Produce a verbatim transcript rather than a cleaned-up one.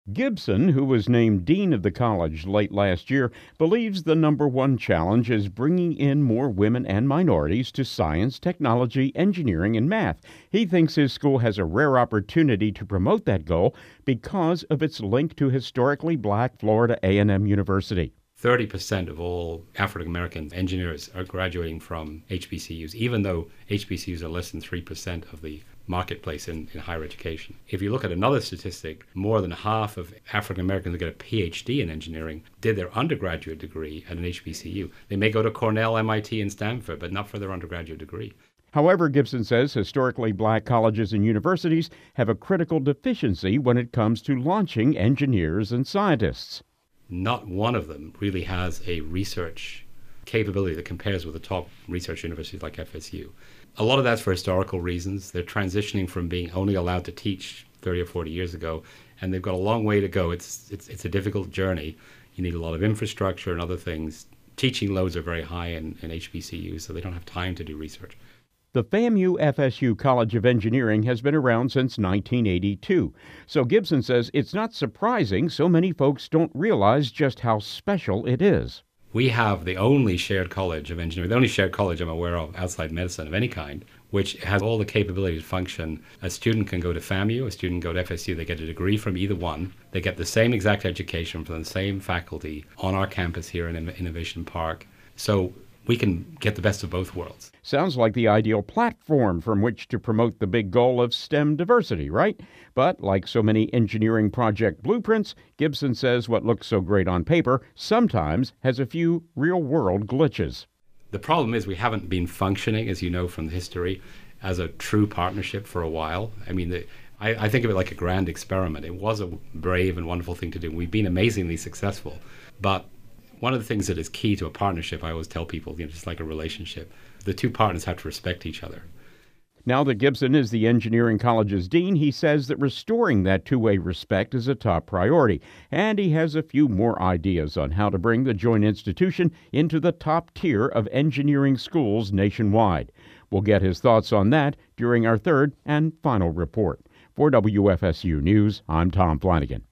Gibson, who was named dean of the college late last year, believes the number one challenge is bringing in more women and minorities to science, technology, engineering, and math. He thinks his school has a rare opportunity to promote that goal because of its link to historically black Florida A and M University. thirty percent of all African American engineers are graduating from H B C Us, even though H B C Us are less than three percent of the marketplace in, in higher education. If you look at another statistic, more than half of African Americans who get a P H D in engineering did their undergraduate degree at an H B C U. They may go to Cornell, M I T, and Stanford, but not for their undergraduate degree. However, Gibson says historically black colleges and universities have a critical deficiency when it comes to launching engineers and scientists. Not one of them really has a research capability that compares with the top research universities like F S U. A lot of that's for historical reasons. They're transitioning from being only allowed to teach thirty or forty years ago, and they've got a long way to go. It's, it's, it's a difficult journey. You need a lot of infrastructure and other things. Teaching loads are very high in, in H B C Us, so they don't have time to do research. The FAMU F S U College of Engineering has been around since nineteen eighty-two, so Gibson says it's not surprising so many folks don't realize just how special it is. We have the only shared college of engineering, the only shared college I'm aware of outside medicine of any kind, which has all the capability to function. A student can go to FAMU, a student can go to F S U, they get a degree from either one, they get the same exact education from the same faculty on our campus here in Innovation Park. So we can get the best of both worlds. Sounds like the ideal platform from which to promote the big goal of STEM diversity, right? But like so many engineering project blueprints, Gibson says what looks so great on paper sometimes has a few real-world glitches. The problem is we haven't been functioning, as you know from the history, as a true partnership for a while. I mean, the, I, I think of it like a grand experiment. It was a brave and wonderful thing to do. We've been amazingly successful, but one of the things that is key to a partnership, I always tell people, you know, just like a relationship, the two partners have to respect each other. Now that Gibson is the engineering college's dean, he says that restoring that two-way respect is a top priority, and he has a few more ideas on how to bring the joint institution into the top tier of engineering schools nationwide. We'll get his thoughts on that during our third and final report. For W F S U News, I'm Tom Flanagan.